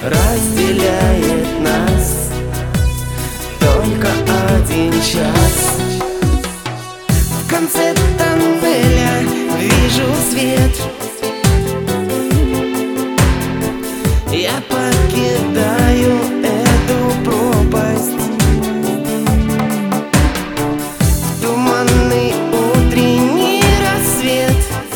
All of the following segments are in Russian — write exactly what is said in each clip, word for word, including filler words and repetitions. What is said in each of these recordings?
разделяет нас только один час. В конце тоннеля вижу свет. Я покидаю эту пропасть. Туманный утренний рассвет.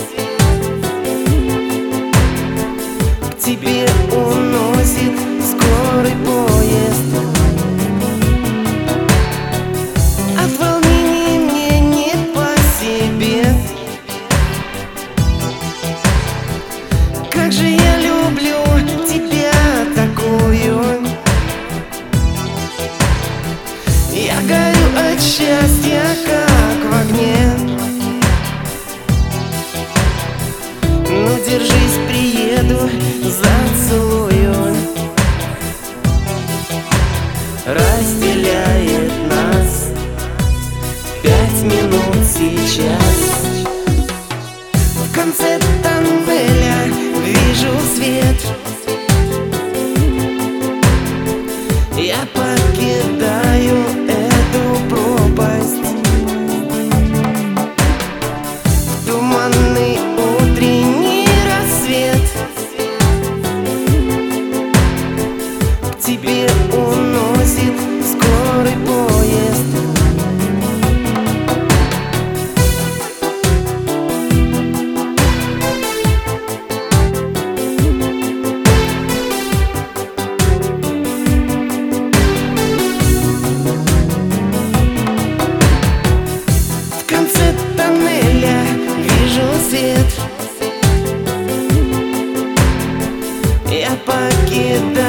К тебе уносит скорый поезд. От волнений мне не по себе. Как же я люблю тебя такую. Я горю от счастья, как в огне. Ну держись, приеду, зацелую. Разделяет нас пять минут сейчас. В конце тоннеля вижу свет. Я покидаю эту пропасть. Туманный утренний рассвет. К тебе уносит скорый поезд. В конце тоннеля вижу свет. Я покидаю